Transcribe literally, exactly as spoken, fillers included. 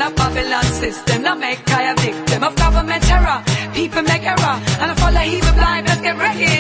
a Babylon system. Now make I a victim of government terror. People make error, and I follow evil blind. Let's get ready.